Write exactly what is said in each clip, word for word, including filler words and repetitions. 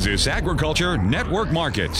Kansas Agriculture Network Markets.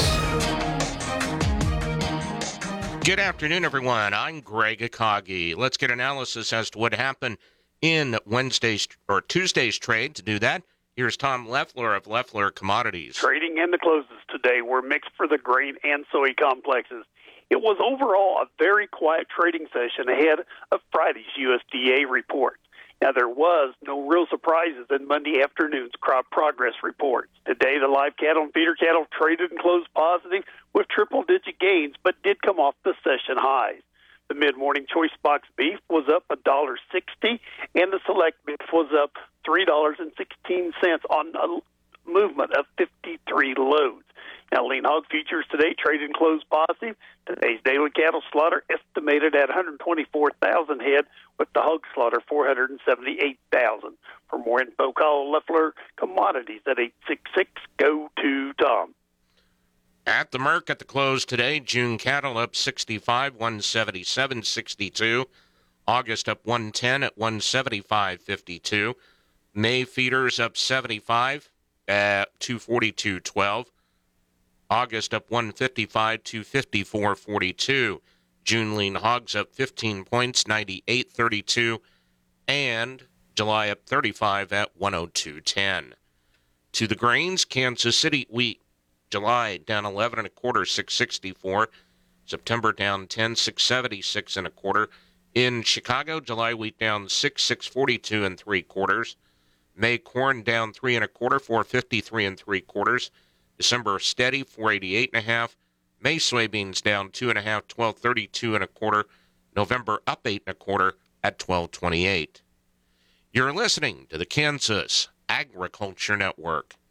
Good afternoon, everyone. I'm Greg Akagi. Let's get analysis as to what happened in Wednesday's or Tuesday's trade. To do that, here's Tom Leffler of Leffler Commodities. Trading and the closes today were mixed for the grain and soy complexes. It was overall a very quiet trading session ahead of Friday's U S D A report. Now, there was no real surprises in Monday afternoon's crop progress reports. Today, the live cattle and feeder cattle traded and closed positive with triple-digit gains, but did come off the session highs. The mid-morning choice box beef was up one dollar sixty, and the select beef was up three dollars and sixteen cents on a movement of fifty-three loads. Now, lean hog futures today traded and closed positive. Today's daily cattle slaughter estimated at one hundred twenty-four thousand head, with the hog slaughter four hundred seventy-eight thousand. For more info, call Leffler Commodities at eight six six, G O two, Tom. At the Merc at the close today, June cattle up sixty-five, one seventy-seven sixty-two. August up one ten at one seventy-five fifty-two. May feeders up seventy-five at two forty-two twelve. August up one fifty-five, two fifty-four forty-two. June lean hogs up fifteen points, ninety-eight thirty-two. And July up thirty-five at one oh two ten. To the grains, Kansas City wheat. July down eleven and a quarter, six sixty-four. September down ten, six seventy-six and a quarter. In Chicago, July wheat down six, six forty-two and three quarters. May corn down three and a quarter, four fifty-three and three quarters. December steady, four eighty-eight and a half. May soybeans down two and a half, twelve thirty-two and a quarter. November up eight and a quarter at twelve twenty-eight. You're listening to the Kansas Agriculture Network.